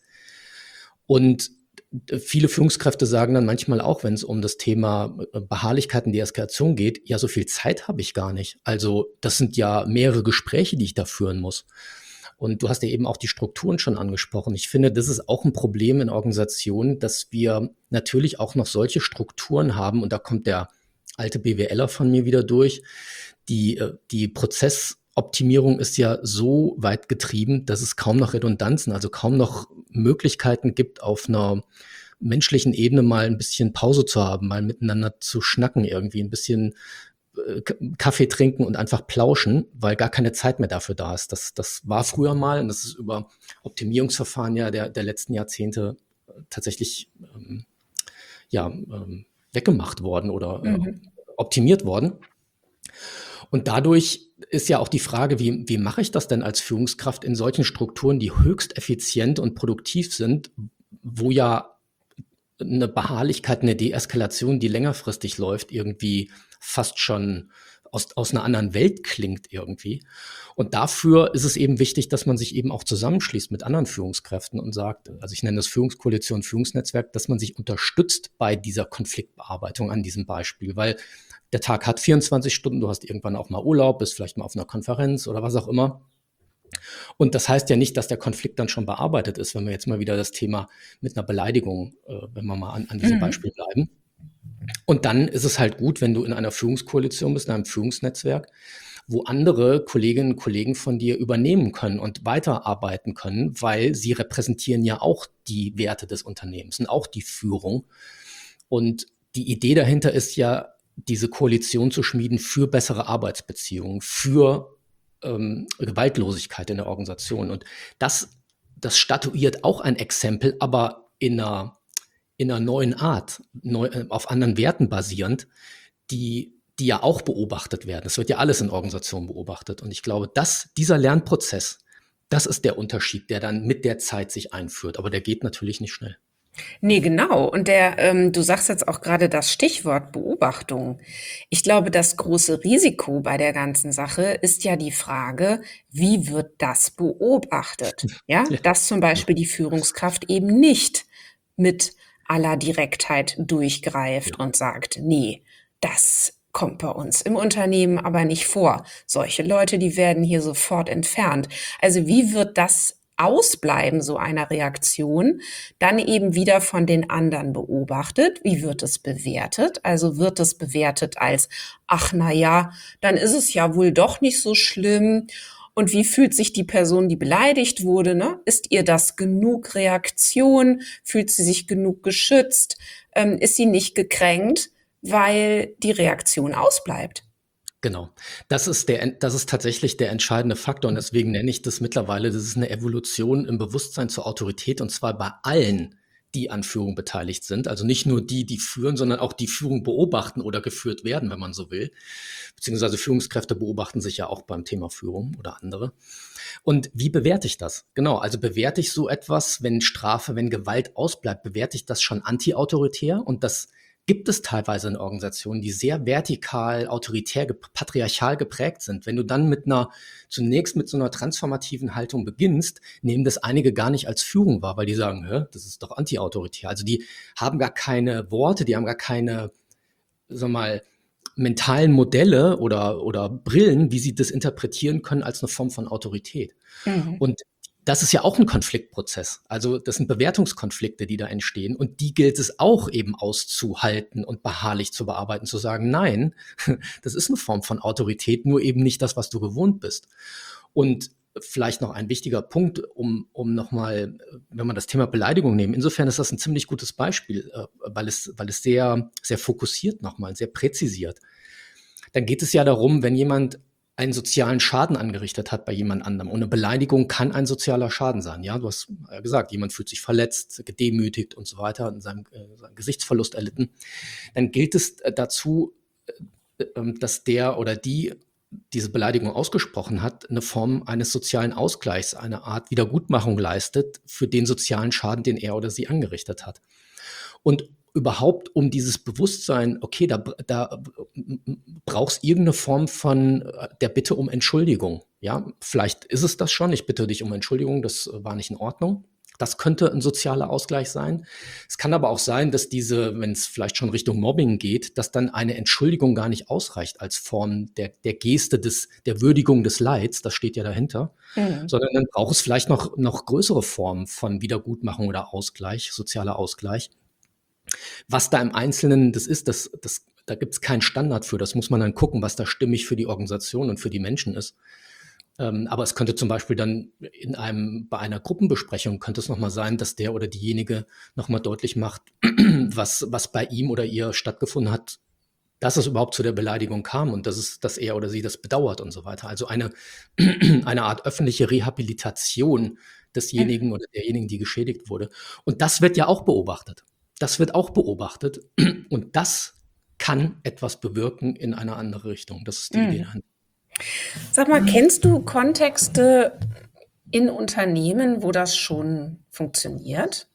Und viele Führungskräfte sagen dann manchmal auch, wenn es um das Thema äh, Beharrlichkeit und Deeskalation geht, ja, so viel Zeit habe ich gar nicht. Also das sind ja mehrere Gespräche, die ich da führen muss. Und du hast ja eben auch die Strukturen schon angesprochen. Ich finde, das ist auch ein Problem in Organisationen, dass wir natürlich auch noch solche Strukturen haben. Und da kommt der alte BWLer von mir wieder durch. Die, äh, die Prozessoptimierung ist ja so weit getrieben, dass es kaum noch Redundanzen, also kaum noch Möglichkeiten gibt, auf einer menschlichen Ebene mal ein bisschen Pause zu haben, mal miteinander zu schnacken, irgendwie ein bisschen äh, Kaffee trinken und einfach plauschen, weil gar keine Zeit mehr dafür da ist. Das, das war früher mal und das ist über Optimierungsverfahren ja der, der letzten Jahrzehnte tatsächlich ähm, ja, ähm, weggemacht worden oder Mhm. äh, optimiert worden. Und dadurch ist ja auch die Frage, wie, wie mache ich das denn als Führungskraft in solchen Strukturen, die höchst effizient und produktiv sind, wo ja eine Beharrlichkeit, eine Deeskalation, die längerfristig läuft, irgendwie fast schon aus, aus einer anderen Welt klingt irgendwie. Und dafür ist es eben wichtig, dass man sich eben auch zusammenschließt mit anderen Führungskräften und sagt, also ich nenne das Führungskoalition, Führungsnetzwerk, dass man sich unterstützt bei dieser Konfliktbearbeitung an diesem Beispiel, weil der Tag hat vierundzwanzig Stunden, du hast irgendwann auch mal Urlaub, bist vielleicht mal auf einer Konferenz oder was auch immer. Und das heißt ja nicht, dass der Konflikt dann schon bearbeitet ist, wenn wir jetzt mal wieder das Thema mit einer Beleidigung, äh, wenn wir mal an, an diesem Mhm. Beispiel bleiben. Und dann ist es halt gut, wenn du in einer Führungskoalition bist, in einem Führungsnetzwerk, wo andere Kolleginnen und Kollegen von dir übernehmen können und weiterarbeiten können, weil sie repräsentieren ja auch die Werte des Unternehmens und auch die Führung. Und die Idee dahinter ist ja, diese Koalition zu schmieden für bessere Arbeitsbeziehungen, für ähm, Gewaltlosigkeit in der Organisation. Und das, das statuiert auch ein Exempel, aber in einer, in einer neuen Art, neu, auf anderen Werten basierend, die, die ja auch beobachtet werden. Es wird ja alles in Organisationen beobachtet. Und ich glaube, dass dieser Lernprozess, das ist der Unterschied, der dann mit der Zeit sich einführt. Aber der geht natürlich nicht schnell. Nee, genau. Und der, ähm, du sagst jetzt auch gerade das Stichwort Beobachtung. Ich glaube, das große Risiko bei der ganzen Sache ist ja die Frage, wie wird das beobachtet? Ja, Ja, dass zum genau. Beispiel die Führungskraft eben nicht mit aller Direktheit Ja. durchgreift und sagt, nee, das kommt bei uns im Unternehmen aber nicht vor. Solche Leute, die werden hier sofort entfernt. Also wie wird das Ausbleiben so einer Reaktion dann eben wieder von den anderen beobachtet. Wie wird es bewertet? Also wird es bewertet als, ach na ja, dann ist es ja wohl doch nicht so schlimm. Und wie fühlt sich die Person, die beleidigt wurde? Ne? Ist ihr das genug Reaktion? Fühlt sie sich genug geschützt? Ähm, ist sie nicht gekränkt, weil die Reaktion ausbleibt? Genau. Das ist der, das ist tatsächlich der entscheidende Faktor und deswegen nenne ich das mittlerweile, das ist eine Evolution im Bewusstsein zur Autorität und zwar bei allen, die an Führung beteiligt sind. Also nicht nur die, die führen, sondern auch die Führung beobachten oder geführt werden, wenn man so will. Beziehungsweise Führungskräfte beobachten sich ja auch beim Thema Führung oder andere. Und wie bewerte ich das? Genau, also bewerte ich so etwas, wenn Strafe, wenn Gewalt ausbleibt, bewerte ich das schon anti-autoritär und das gibt es teilweise in Organisationen, die sehr vertikal, autoritär, patriarchal geprägt sind. Wenn du dann mit einer, zunächst mit so einer transformativen Haltung beginnst, nehmen das einige gar nicht als Führung wahr, weil die sagen, hä, das ist doch anti-autoritär. Also die haben gar keine Worte, die haben gar keine, sag mal, mentalen Modelle oder, oder Brillen, wie sie das interpretieren können als eine Form von Autorität. Mhm. Und das ist ja auch ein Konfliktprozess. Also das sind Bewertungskonflikte, die da entstehen. Und die gilt es auch eben auszuhalten und beharrlich zu bearbeiten, zu sagen, nein, das ist eine Form von Autorität, nur eben nicht das, was du gewohnt bist. Und vielleicht noch ein wichtiger Punkt, um, um nochmal, wenn wir das Thema Beleidigung nehmen, insofern ist das ein ziemlich gutes Beispiel, weil es, weil es sehr, sehr fokussiert nochmal, sehr präzisiert. Dann geht es ja darum, wenn jemand einen sozialen Schaden angerichtet hat bei jemand anderem. Und eine Beleidigung kann ein sozialer Schaden sein. Ja, du hast ja gesagt, jemand fühlt sich verletzt, gedemütigt und so weiter, und seinen, äh, seinen Gesichtsverlust erlitten. Dann gilt es dazu, äh, dass der oder die diese Beleidigung ausgesprochen hat, eine Form eines sozialen Ausgleichs, eine Art Wiedergutmachung leistet für den sozialen Schaden, den er oder sie angerichtet hat. Und überhaupt um dieses Bewusstsein, okay, da, da brauchst irgendeine Form von der Bitte um Entschuldigung. Ja, vielleicht ist es das schon. Ich bitte dich um Entschuldigung, das war nicht in Ordnung. Das könnte ein sozialer Ausgleich sein. Es kann aber auch sein, dass diese, wenn es vielleicht schon Richtung Mobbing geht, dass dann eine Entschuldigung gar nicht ausreicht als Form der, der Geste des, der Würdigung des Leids. Das steht ja dahinter. Mhm. Sondern dann braucht es vielleicht noch, noch größere Formen von Wiedergutmachung oder Ausgleich, sozialer Ausgleich. Was da im Einzelnen das ist, das, das, da gibt es keinen Standard für. Das muss man dann gucken, was da stimmig für die Organisation und für die Menschen ist. Ähm, aber es könnte zum Beispiel dann in einem, bei einer Gruppenbesprechung könnte es nochmal sein, dass der oder diejenige nochmal deutlich macht, was, was bei ihm oder ihr stattgefunden hat, dass es überhaupt zu der Beleidigung kam und dass, es, dass er oder sie das bedauert und so weiter. Also eine, eine Art öffentliche Rehabilitation desjenigen oder derjenigen, die geschädigt wurde. Und das wird ja auch beobachtet. Das wird auch beobachtet und das kann etwas bewirken in eine andere Richtung. Das ist die mhm. Idee dahinter. Sag mal, kennst du Kontexte in Unternehmen, wo das schon funktioniert?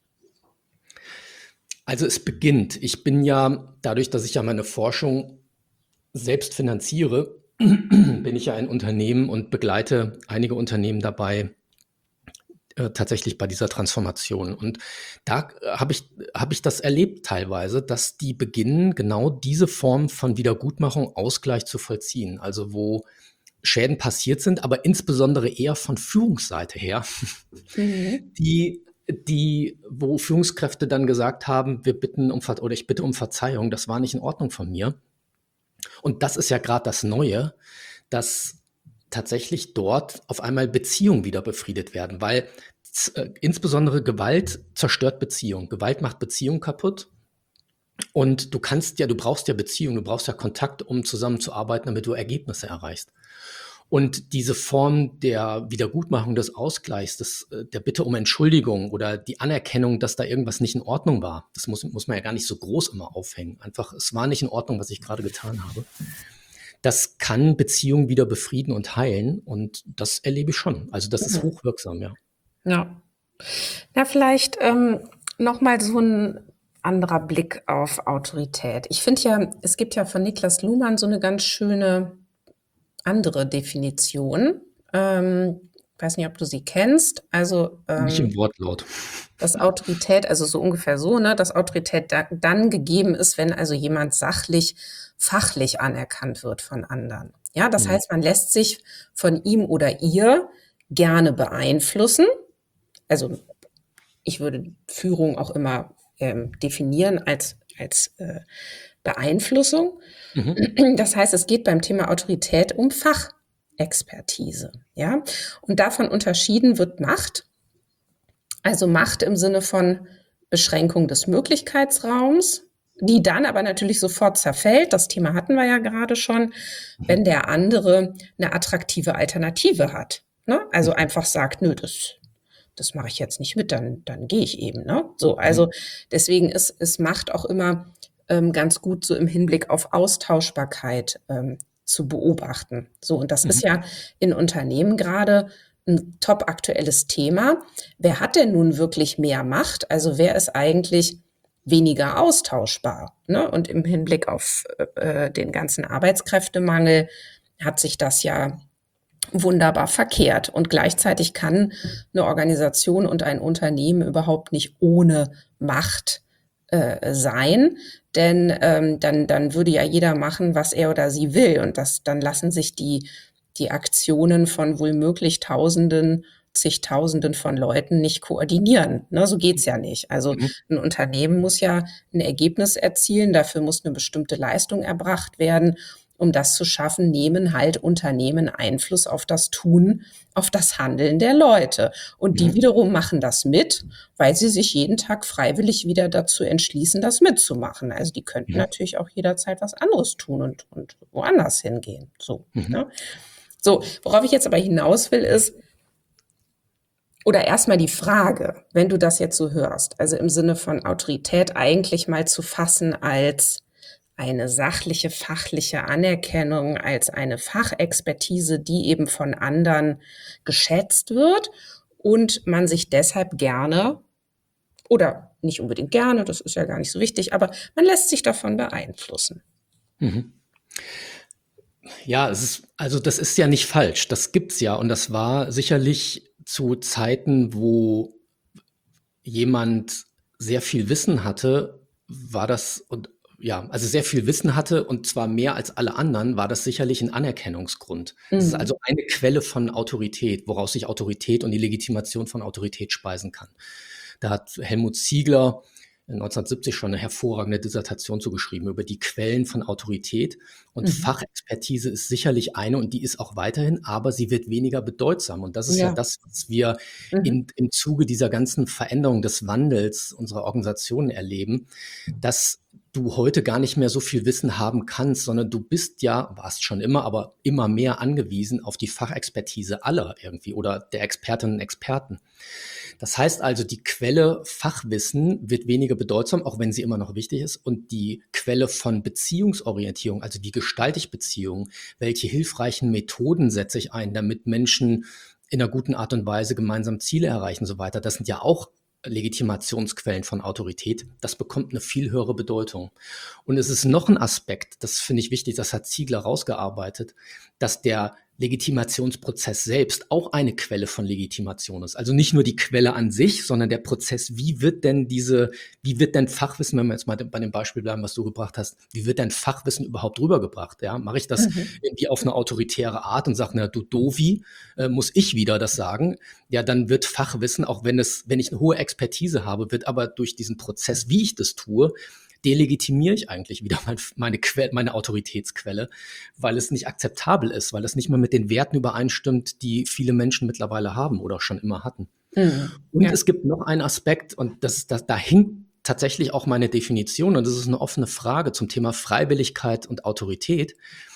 Also es beginnt. Ich bin ja, dadurch, dass ich ja meine Forschung selbst finanziere, bin ich ja ein Unternehmen und begleite einige Unternehmen dabei, tatsächlich bei dieser Transformation. Und da habe ich, habe ich das erlebt teilweise, dass die beginnen, genau diese Form von Wiedergutmachung, Ausgleich zu vollziehen. Also wo Schäden passiert sind, aber insbesondere eher von Führungsseite her, mhm. die, die, wo Führungskräfte dann gesagt haben, wir bitten um, oder ich bitte um Verzeihung, das war nicht in Ordnung von mir. Und das ist ja gerade das Neue, dass tatsächlich dort auf einmal Beziehungen wieder befriedet werden, weil äh, insbesondere Gewalt zerstört Beziehung. Gewalt macht Beziehung kaputt und du kannst ja, du brauchst ja Beziehung, du brauchst ja Kontakt, um zusammenzuarbeiten, damit du Ergebnisse erreichst. Und diese Form der Wiedergutmachung des Ausgleichs, des, der Bitte um Entschuldigung oder die Anerkennung, dass da irgendwas nicht in Ordnung war, das muss, muss man ja gar nicht so groß immer aufhängen. Einfach, es war nicht in Ordnung, was ich gerade getan habe. Das kann Beziehungen wieder befrieden und heilen und das erlebe ich schon. Also das mhm. ist hochwirksam, ja. Ja, ja vielleicht ähm, nochmal so ein anderer Blick auf Autorität. Ich finde ja, es gibt ja von Niklas Luhmann so eine ganz schöne andere Definition. Ähm, weiß nicht, ob du sie kennst. Also ähm, nicht im Wortlaut. Dass Autorität, also so ungefähr so, ne, dass Autorität da, dann gegeben ist, wenn also jemand sachlich, fachlich anerkannt wird von anderen. Ja, das mhm. heißt, man lässt sich von ihm oder ihr gerne beeinflussen, also ich würde Führung auch immer ähm, definieren als, als äh, Beeinflussung. Mhm. Das heißt, es geht beim Thema Autorität um Fachexpertise. Ja? Und davon unterschieden wird Macht. Also Macht im Sinne von Beschränkung des Möglichkeitsraums, die dann aber natürlich sofort zerfällt. Das Thema hatten wir ja gerade schon, wenn der andere eine attraktive Alternative hat. Ne? Also einfach sagt, nö, das, das mache ich jetzt nicht mit, dann, dann gehe ich eben. Ne? So, also deswegen ist, ist Macht auch immer ähm, ganz gut so im Hinblick auf Austauschbarkeit ähm, zu beobachten. So, und das mhm. ist ja in Unternehmen gerade ein top aktuelles Thema. Wer hat denn nun wirklich mehr Macht? Also wer ist eigentlich weniger austauschbar? Ne? Und im Hinblick auf äh, den ganzen Arbeitskräftemangel hat sich das ja wunderbar verkehrt. Und gleichzeitig kann eine Organisation und ein Unternehmen überhaupt nicht ohne Macht äh, sein, denn ähm, dann, dann würde ja jeder machen, was er oder sie will. Und das, dann lassen sich die die Aktionen von wohlmöglich Tausenden, zigtausenden von Leuten nicht koordinieren. Ne, so geht's ja nicht. Also ein Unternehmen muss ja ein Ergebnis erzielen, dafür muss eine bestimmte Leistung erbracht werden. Um das zu schaffen, nehmen halt Unternehmen Einfluss auf das Tun, auf das Handeln der Leute. Und die wiederum machen das mit, weil sie sich jeden Tag freiwillig wieder dazu entschließen, das mitzumachen. Also die könnten ja. natürlich auch jederzeit was anderes tun und, und woanders hingehen. So, mhm. ne? So, worauf ich jetzt aber hinaus will, ist, oder erstmal die Frage, wenn du das jetzt so hörst, also im Sinne von Autorität eigentlich mal zu fassen als eine sachliche, fachliche Anerkennung, als eine Fachexpertise, die eben von anderen geschätzt wird und man sich deshalb gerne, oder nicht unbedingt gerne, das ist ja gar nicht so wichtig, aber man lässt sich davon beeinflussen. Mhm. Ja, es ist, also das ist ja nicht falsch, das gibt's ja und das war sicherlich zu Zeiten, wo jemand sehr viel Wissen hatte, war das, und ja, also sehr viel Wissen hatte und zwar mehr als alle anderen, war das sicherlich ein Anerkennungsgrund. Es mhm. ist also eine Quelle von Autorität, woraus sich Autorität und die Legitimation von Autorität speisen kann. Da hat Helmut Ziegler neunzehnhundertsiebzig schon eine hervorragende Dissertation zugeschrieben über die Quellen von Autorität. Und mhm. Fachexpertise ist sicherlich eine und die ist auch weiterhin, aber sie wird weniger bedeutsam. Und das ist ja, ja das, was wir mhm. in, im Zuge dieser ganzen Veränderung des Wandels unserer Organisationen erleben, dass du heute gar nicht mehr so viel Wissen haben kannst, sondern du bist ja, warst schon immer, aber immer mehr angewiesen auf die Fachexpertise aller irgendwie oder der Expertinnen und Experten. Das heißt also, die Quelle Fachwissen wird weniger bedeutsam, auch wenn sie immer noch wichtig ist. Und die Quelle von Beziehungsorientierung, also wie gestalte ich Beziehungen, welche hilfreichen Methoden setze ich ein, damit Menschen in einer guten Art und Weise gemeinsam Ziele erreichen und so weiter, das sind ja auch Legitimationsquellen von Autorität, das bekommt eine viel höhere Bedeutung. Und es ist noch ein Aspekt, das finde ich wichtig, das hat Ziegler rausgearbeitet, dass der Legitimationsprozess selbst auch eine Quelle von Legitimation ist. Also nicht nur die Quelle an sich, sondern der Prozess, wie wird denn diese, wie wird denn Fachwissen, wenn wir jetzt mal bei dem Beispiel bleiben, was du gebracht hast, wie wird denn Fachwissen überhaupt rübergebracht? Ja, mache ich das mhm. irgendwie auf eine autoritäre Art und sage, na du Dovi, äh, muss ich wieder das sagen? Ja, dann wird Fachwissen, auch wenn es, wenn ich eine hohe Expertise habe, wird aber durch diesen Prozess, wie ich das tue, delegitimiere ich eigentlich wieder meine, Que- meine Autoritätsquelle, weil es nicht akzeptabel ist, weil es nicht mehr mit den Werten übereinstimmt, die viele Menschen mittlerweile haben oder schon immer hatten. Mhm. Und ja. es gibt noch einen Aspekt, und das, das, da hinkt tatsächlich auch meine Definition, und das ist eine offene Frage zum Thema Freiwilligkeit und Autorität.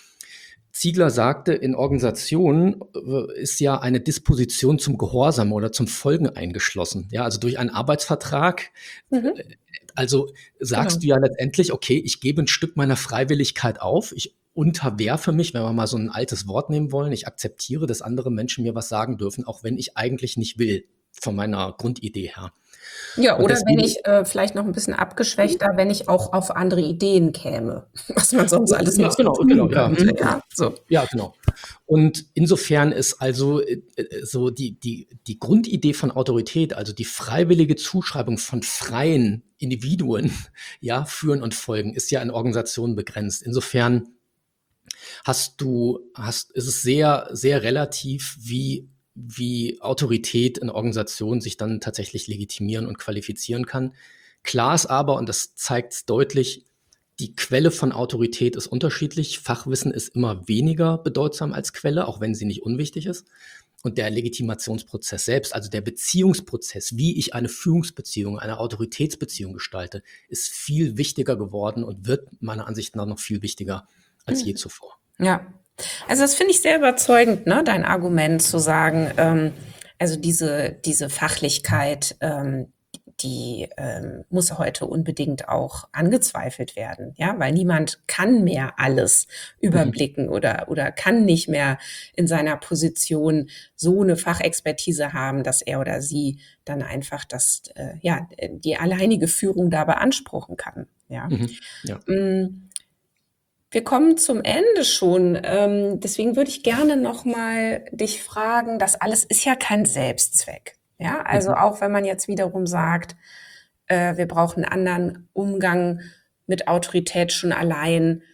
Ziegler sagte, in Organisationen ist ja eine Disposition zum Gehorsam oder zum Folgen eingeschlossen. Ja, also durch einen Arbeitsvertrag. Mhm. Also sagst genau. du ja letztendlich, okay, ich gebe ein Stück meiner Freiwilligkeit auf. Ich unterwerfe mich, wenn wir mal so ein altes Wort nehmen wollen. Ich akzeptiere, dass andere Menschen mir was sagen dürfen, auch wenn ich eigentlich nicht will, von meiner Grundidee her. Ja, oder deswegen, wenn ich äh, vielleicht noch ein bisschen abgeschwächter, wenn ich auch auf andere Ideen käme, was man sonst alles ja, noch genau, tun genau, könnte. Ja. Ja, so. ja, genau. Und insofern ist also äh, so die, die, die Grundidee von Autorität, also die freiwillige Zuschreibung von freien Individuen, ja, führen und folgen, ist ja in Organisationen begrenzt. Insofern hast du, hast, ist es sehr, sehr relativ, wie wie Autorität in Organisationen sich dann tatsächlich legitimieren und qualifizieren kann. Klar ist aber, und das zeigt es deutlich, die Quelle von Autorität ist unterschiedlich. Fachwissen ist immer weniger bedeutsam als Quelle, auch wenn sie nicht unwichtig ist. Und der Legitimationsprozess selbst, also der Beziehungsprozess, wie ich eine Führungsbeziehung, eine Autoritätsbeziehung gestalte, ist viel wichtiger geworden und wird meiner Ansicht nach noch viel wichtiger als je zuvor. Ja, also das finde ich sehr überzeugend, ne, dein Argument zu sagen, ähm, also diese, diese Fachlichkeit, ähm, die ähm, muss heute unbedingt auch angezweifelt werden, ja, weil niemand kann mehr alles überblicken oder, oder kann nicht mehr in seiner Position so eine Fachexpertise haben, dass er oder sie dann einfach das, äh, ja, die alleinige Führung da beanspruchen kann, ja. Mhm. Ja. Mm, Wir kommen zum Ende schon. Ähm, deswegen würde ich gerne noch mal dich fragen, das alles ist ja kein Selbstzweck. Ja, also Mhm. auch wenn man jetzt wiederum sagt, äh, wir brauchen einen anderen Umgang mit Autorität schon allein,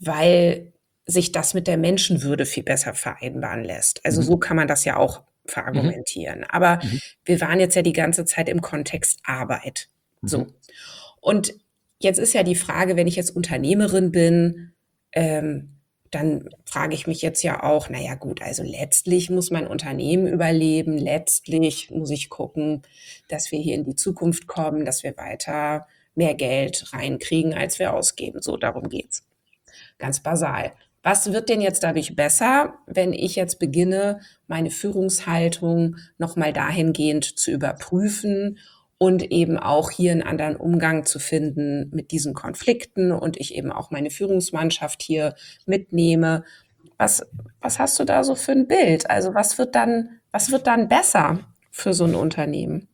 weil sich das mit der Menschenwürde viel besser vereinbaren lässt. Also Mhm. so kann man das ja auch verargumentieren. Aber Mhm. wir waren jetzt ja die ganze Zeit im Kontext Arbeit. So. Mhm. Und jetzt ist ja die Frage, wenn ich jetzt Unternehmerin bin, ähm, dann frage ich mich jetzt ja auch, naja gut, also letztlich muss mein Unternehmen überleben, letztlich muss ich gucken, dass wir hier in die Zukunft kommen, dass wir weiter mehr Geld reinkriegen, als wir ausgeben. So, darum geht's. Ganz basal. Was wird denn jetzt dadurch besser, wenn ich jetzt beginne, meine Führungshaltung nochmal dahingehend zu überprüfen und eben auch hier einen anderen Umgang zu finden mit diesen Konflikten und ich eben auch meine Führungsmannschaft hier mitnehme? Was, was hast du da so für ein Bild? Also was wird dann, was wird dann besser für so ein Unternehmen?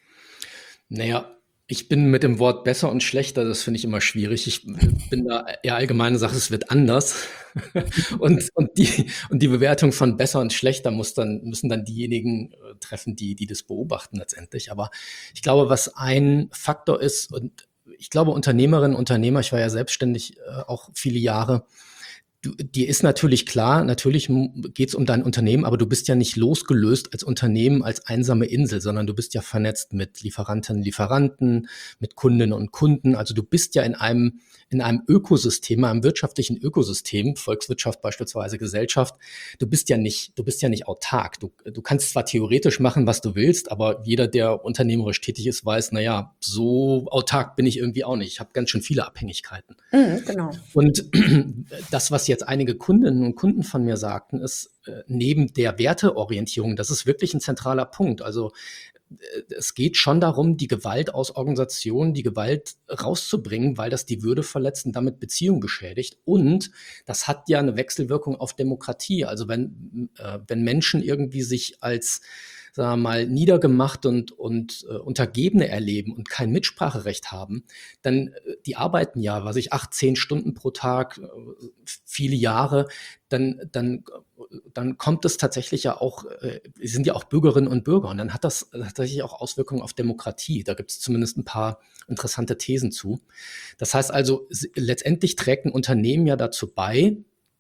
Naja, ich bin mit dem Wort besser und schlechter, das finde ich immer schwierig. Ich bin da eher allgemeine Sache, es wird anders. und, und, die, und die Bewertung von besser und schlechter muss dann, müssen dann diejenigen äh, treffen, die, die das beobachten letztendlich. Aber ich glaube, was ein Faktor ist, und ich glaube, Unternehmerinnen, Unternehmer, ich war ja selbstständig äh, auch viele Jahre, Du, dir ist natürlich klar, natürlich geht es um dein Unternehmen, aber du bist ja nicht losgelöst als Unternehmen, als einsame Insel, sondern du bist ja vernetzt mit Lieferanten, Lieferanten, mit Kundinnen und Kunden. Also du bist ja in einem, in einem Ökosystem, einem wirtschaftlichen Ökosystem, Volkswirtschaft beispielsweise, Gesellschaft. Du bist ja nicht, du bist ja nicht autark. Du, du kannst zwar theoretisch machen, was du willst, aber jeder, der unternehmerisch tätig ist, weiß, naja, so autark bin ich irgendwie auch nicht. Ich habe ganz schön viele Abhängigkeiten. Mhm, genau. Und das, was jetzt einige Kundinnen und Kunden von mir sagten, ist, äh, neben der Werteorientierung, das ist wirklich ein zentraler Punkt. Also äh, es geht schon darum, die Gewalt aus Organisationen, die Gewalt rauszubringen, weil das die Würde verletzt und damit Beziehungen beschädigt. Und das hat ja eine Wechselwirkung auf Demokratie. Also wenn, äh, wenn Menschen irgendwie sich als, sagen wir mal, niedergemacht und, und äh, Untergebene erleben und kein Mitspracherecht haben, dann äh, die arbeiten ja, was ich, acht, zehn Stunden pro Tag, äh, viele Jahre, dann, dann, dann kommt es tatsächlich ja auch, äh, sind ja auch Bürgerinnen und Bürger und dann hat das tatsächlich auch Auswirkungen auf Demokratie. Da gibt es zumindest ein paar interessante Thesen zu. Das heißt also, s- letztendlich trägt ein Unternehmen ja dazu bei,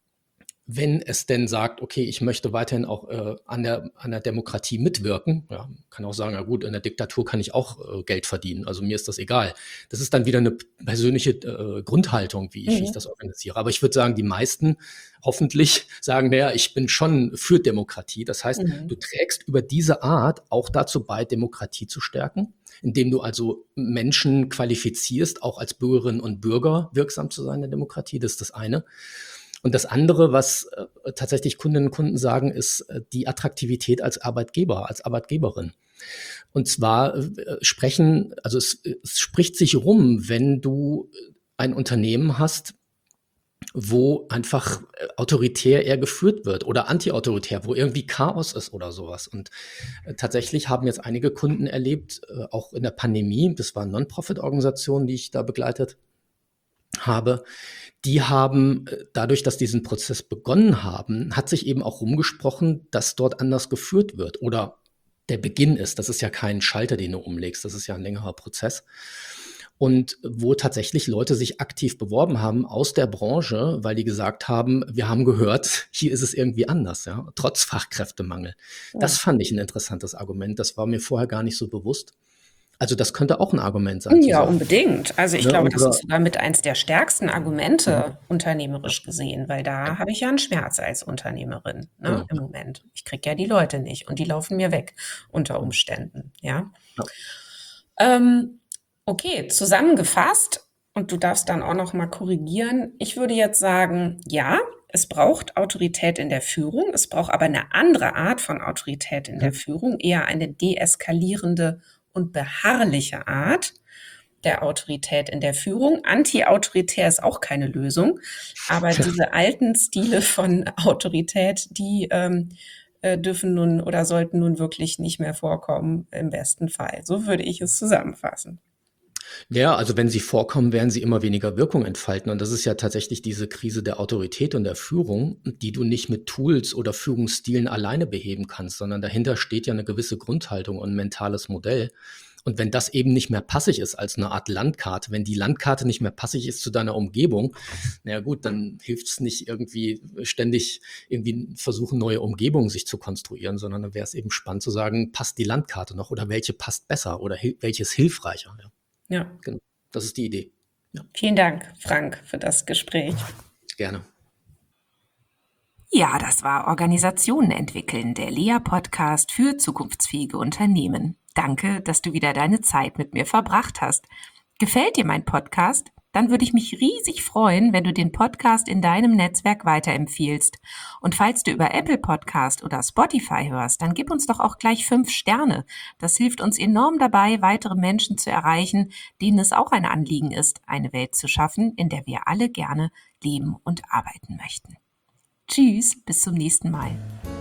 wenn es denn sagt, okay, ich möchte weiterhin auch äh, an der, an der Demokratie mitwirken, ja, kann auch sagen, ja gut, in der Diktatur kann ich auch äh, Geld verdienen, also mir ist das egal. Das ist dann wieder eine persönliche äh, Grundhaltung, wie ich, wie ich Mhm. das organisiere. Aber ich würde sagen, die meisten hoffentlich sagen, naja, ich bin schon für Demokratie. Das heißt, Mhm. du trägst über diese Art auch dazu bei, Demokratie zu stärken, indem du also Menschen qualifizierst, auch als Bürgerinnen und Bürger wirksam zu sein in der Demokratie. Das ist das eine. Und das andere, was äh, tatsächlich Kundinnen und Kunden sagen, ist äh, die Attraktivität als Arbeitgeber, als Arbeitgeberin. Und zwar äh, sprechen, also es, es spricht sich rum, wenn du ein Unternehmen hast, wo einfach äh, autoritär eher geführt wird oder antiautoritär, wo irgendwie Chaos ist oder sowas. Und äh, tatsächlich haben jetzt einige Kunden erlebt, äh, auch in der Pandemie, das waren Non-Profit-Organisationen, die ich da begleitet habe, die haben äh, dadurch, dass diesen Prozess begonnen haben, hat sich eben auch rumgesprochen, dass dort anders geführt wird oder der Beginn ist. Das ist ja kein Schalter, den du umlegst, das ist ja ein längerer Prozess. und wo tatsächlich Leute sich aktiv beworben haben aus der Branche, weil die gesagt haben, wir haben gehört, hier ist es irgendwie anders, ja, trotz Fachkräftemangel. Ja. Das fand ich ein interessantes Argument. Das war mir vorher gar nicht so bewusst. Also das könnte auch ein Argument sein. zu Ja, sagen, unbedingt. Also ich ne, glaube, das unsere, ist sogar mit eins der stärksten Argumente unternehmerisch gesehen, weil da ja, habe ich ja einen Schmerz als Unternehmerin, ne, genau. im Moment. Ich kriege ja die Leute nicht und die laufen mir weg unter Umständen, ja. Ja. Ähm, okay, zusammengefasst, und du darfst dann auch noch mal korrigieren. Ich würde jetzt sagen, ja, es braucht Autorität in der Führung. Es braucht aber eine andere Art von Autorität in der Mhm. Führung, eher eine deeskalierende und beharrliche Art der Autorität in der Führung. Anti-autoritär ist auch keine Lösung, aber diese alten Stile von Autorität, die ähm, äh, dürfen nun oder sollten nun wirklich nicht mehr vorkommen, im besten Fall. So würde ich es zusammenfassen. Ja, also wenn sie vorkommen, werden sie immer weniger Wirkung entfalten. Und das ist ja tatsächlich diese Krise der Autorität und der Führung, die du nicht mit Tools oder Führungsstilen alleine beheben kannst, sondern dahinter steht ja eine gewisse Grundhaltung und ein mentales Modell. Und wenn das eben nicht mehr passig ist als eine Art Landkarte, wenn die Landkarte nicht mehr passig ist zu deiner Umgebung, na ja gut, dann hilft es nicht irgendwie ständig irgendwie versuchen, neue Umgebungen sich zu konstruieren, sondern dann wäre es eben spannend zu sagen, passt die Landkarte noch oder welche passt besser oder hil- welche ist hilfreicher. Ja, Ja, genau. Das ist die Idee. Ja, vielen Dank, Frank, für das Gespräch. gerne. Ja, das war Organisationen entwickeln, der Lea Podcast für zukunftsfähige Unternehmen. Danke, dass du wieder deine Zeit mit mir verbracht hast. Gefällt dir mein Podcast? Dann würde ich mich riesig freuen, wenn du den Podcast in deinem Netzwerk weiterempfiehlst. Und falls du über Apple Podcast oder Spotify hörst, dann gib uns doch auch gleich fünf Sterne. Das hilft uns enorm dabei, weitere Menschen zu erreichen, denen es auch ein Anliegen ist, eine Welt zu schaffen, in der wir alle gerne leben und arbeiten möchten. Tschüss, bis zum nächsten Mal.